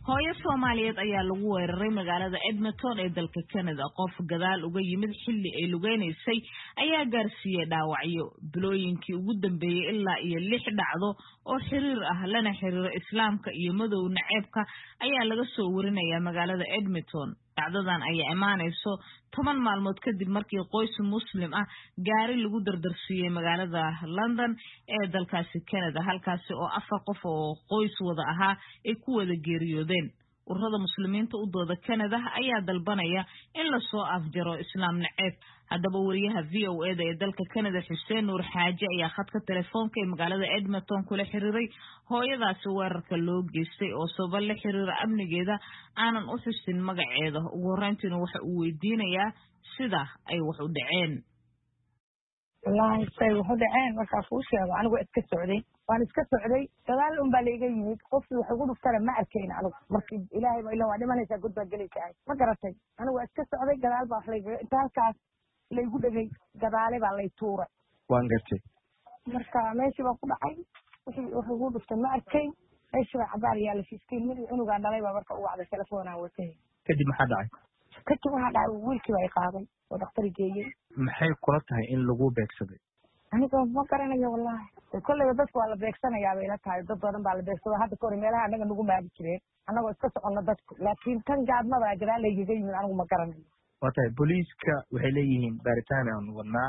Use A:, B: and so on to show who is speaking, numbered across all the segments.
A: hooyo Soomaaliyeed ayaa lagu weeraray magaalada Edmonton ee dalka Canada. Qof gadaal uga yimid xilli ay lugeynaysay ayaa gaarsiiyay dhaawacyo. Bilooyinkii ugu dambeeyay ilaa iyo 6 dhacdo oo xiriir ah lana xiriiro Islaamka iyo madow naceebka ayaa laga soo warinayaa magaalada Edmonton. Dhacdadan ayaa imaanayso 10 maalmood kadib markii qoys Muslim ah gaari lagu dardarsiiyay magaalada London ee dalkaasi Canada, halkaasi oo 4 qof oo qoys wada ahaa ay ku wada geeriyoodeen. ururada muslimiinta u dooda Canada ayaa dalbanaya in la soo afjaro islaam naceeb. haddaba wariyaha VOA ee dalka Canada Xuseen Nuur Xaaji ayaa khadka telefoonka ee magaalada Edmonton kula xiriiray hooyadaasi weerarka loo geystay oo sabab la xiriira amnigeeda aanan u xusin magaceeda. ugu horeyntiina waxa uu weydiinayaa sida ay wax u dhaceen.
B: wallahi say wuxuu dhaceen markaa kuu sheego anigu waan iska socday dagaal un baa layga yimid qofkii wax ugu dhuftana ma arkayn anigu markii ilaahay baa ilaa waa dhimanaysaa god baa gelaysaa ma garatay anigu waa iska socday gadaal baa wax layga inta halkaas laygu dhegay gadaale baa lay tuuray
C: waan gartay
B: marka meeshii baa ku dhacay wixii wax ugu dhuftay ma arkayn meeshii baa cabaar yaala fiiskiin mid cunugaa dhalay baa marka u wacday telefoonaan watay
C: kadib maxaa dhacay
B: waxaa dhacay wiilkii baa i qaaday oo dhakhtar geeyey
C: maxay kula tahay in lagu beegsaday
B: aniga ma garanayo wallahi kollayba dadku waa la beegsanayaa bay la tahay dad badan baa la beegsado hadda kahor meelaha anaga nagu maagi jireen annagoo iska soconno dadku laakiin tan gaadmada gadaal laygaga yimid anigu ma garanayo
C: waa tahay booliiska waxay leeyihiin baaritaan aan wadnaa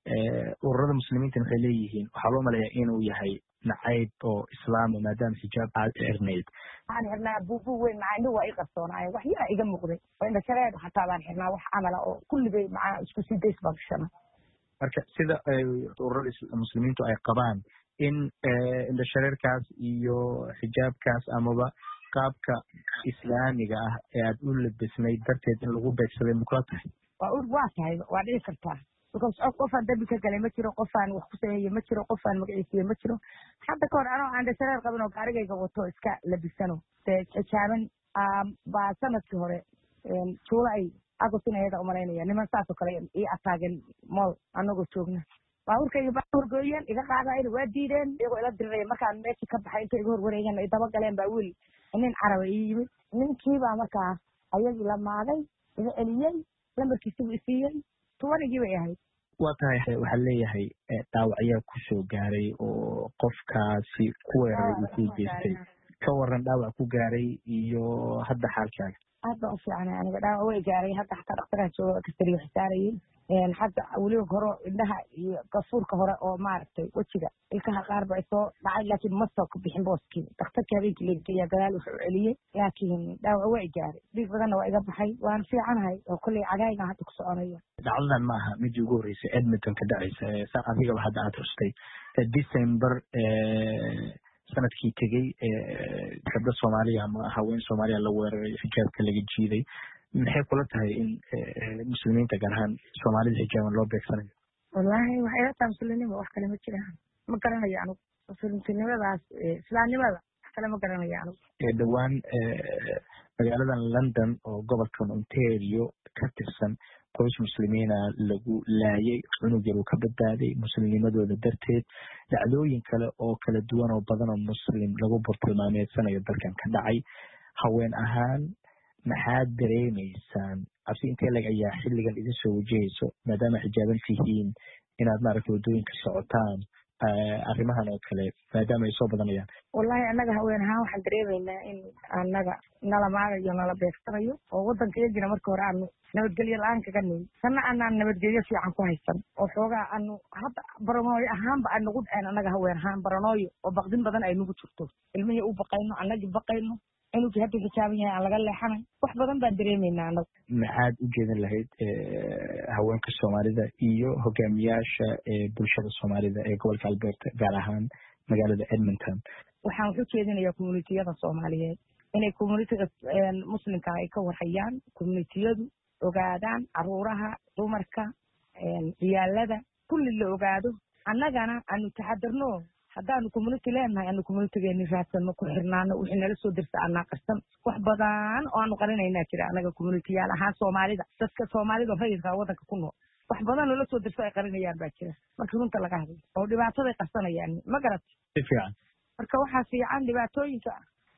C: ururada muslimiintan waxay leeyihiin waxaa loo maleeyaa inuu yahay nacayb oo islaama maadaama xijaab aad xirnayd
B: waxaan xirnaa buubu weyn macaa indhuhu waa i qarsoonaayen wax yaa iga muuqday oo indhashareed xataa baan xirnaa wax camala oo kulligay macaa isku sii days baan gashana
C: marka sida ururada muslimiintu ay qabaan in indhashareerkaas iyo xijaabkaas amaba qaabka islaamiga ah ee aad u labisnayd darteed in lagu beegsaday makula tahay
B: waa tahay waa dhici kartaa because qofaan dambi ka galay ma jiro qofaan wax ku sameeyey ma jiro qofaan magaciisiye ma jiro hadda kahor anoo aan indhashareer qabin oo gaarigayga wato iska labisano dee xijaaban baa sanadkii hore juulay agosin ayada umalaynaya niman saasoo kale ii ataageen mool anagoo joogna baabuurkayga baa horgooyeen iga qaadayn waa diideen iyagoo ila diriraya markaan meeshii ka baxay intay iga horwareegeen ay daba galeen baa wiil nin caraba ii yimid ninkiibaa markaa ayagii la maaday iga celiyey lambarkiisibu isiiyey tuwanigii bay ahayd
C: waa tahay waxaa leeyahay dhaawacyaa kusoo gaaray oo qofkaasi ku weeraray uu sii geystay ka waran dhaawac ku gaaray iyo hadda xaalkaaga
B: aad baan u fiicnay aniga dhaawac way gaaray hadda xataa dhaktaraha jooga kasariyo xisaarayey hadda weliba hore indhaha iyo gafuurka hore oo maaragtay wejiga ilkaha qaar ba soo dhacay laakiin ma soo bixin booskii dhakhtarkii habeenkii lageeyaa gadaal wuxuu celiyey laakiin dhaawac way gaaray dhiig badanna waa iga baxay waan fiicanahay oo kolley cagaagaan hadda ku soconaya
C: dhacdadan ma aha midii ugu horreysay Edmonton ka dhacaysa saa adigaba hadda aad xustay December sanadkii tegey gabdho Soomaaliya ama haween Soomaaliya la weeraray xijaabka laga jiiday maxay kula tahay in muslimiinta gaar ahaan Soomaalida xijaaban loo beegsanayo
B: wallahi waxay la tahay muslimnimo wax kale ma jiraan ma garanayo anigu muslimnimadaas islaamnimada wax kale ma garanayo anigu
C: dhawaan magaaladan London oo gobolka Ontario ka tirsan qoys muslimiina lagu laayay cunug yar uu ka badbaaday muslimnimadooda darteed dhacdooyin kale oo kala duwan oo badan oo muslim lagu burtilmaameedsanayo dalkan ka dhacay haween ahaan maxaad dareemaysaan cabsi intee lag ayaa xilligan idin soo wajahayso maadaama xijaaban tihiin inaad maaragtay waddooyinka socotaan arrimahan oo kale maadaama ay soo badanayaan
B: wallahi annaga haween ahaan waxaan dareemaynaa in annaga nala maagayo nala beegsanayo oo waddanka iyagina marka hore aanu nabadgelyo la-aan kaga nihin sanna anaan nabadgelyo fiican ku haysan oo xoogaa aanu hadda baranooyo ahaanba ay nagu dhaceen annaga haween ahaan baranooyo oo baqdin badan ay nagu jirto ilmihii u baqayno annagii baqayno inuu hadda xijaaban yahay aan laga leexanay wax badan baan dareemaynaa annaga
C: maxaad u jeedin lahayd haweenka Soomaalida iyo hogaamiyaasha bulshada Soomaalida ee gobolka Alberta gaar ahaan magaalada Edmonton
B: waxaan u jeedinayaa communitiyada Soomaaliyeed inay communitiga muslimka ay ka warhayaan communitiyadu ogaadaan caruuraha dumarka ciyaalada kulli la ogaado annagana aanu taxadarno haddaanu community leenahay aanu communitygeeni raadsano ku xirnaano wixii nala soo dirsa anaa qarsan wax badan oo aanu qarinaynaa jira annaga communityyaal ahaan Soomaalida dadka Soomaalida rayidka waddanka ku nool wax badan oo la soo dirsa ay qarinayaan baa jira marka runta laga hadlo oo dhibaatada qarsanayaan ma garat
C: si fiican
B: marka waxaa fiican dhibaatooyinka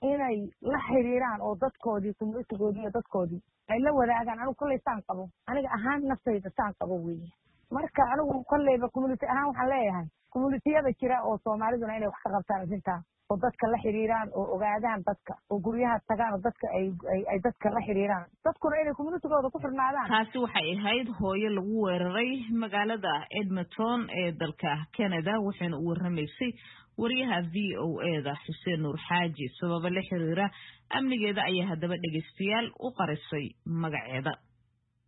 B: inay la xiriiraan oo dadkoodii communitygoodii iyo dadkoodii ay la wadaagaan. anigu kolley saan qabo, aniga ahaan naftayda saan qabo weeye. marka anigu kolleyba community ahaan waxaan leeyahay communitiyada jira oo soomaaliduna inay wax ka qabtaan arrintaa oo dadka la xiriiraan oo ogaadaan dadka oo guryaha tagaan oo dadka ay dadka la xiriiraan, dadkuna inay communitygooda ku xirnaadaan.
A: taasi waxay ahayd hooyo lagu weeraray magaalada Edmonton ee dalka Canada, waxayna u warramaysay wariyaha VOA-da Xuseen Nuur Xaaji. sababa la xiriira amnigeeda ayaa haddaba dhegeystayaal u qarisay magaceeda.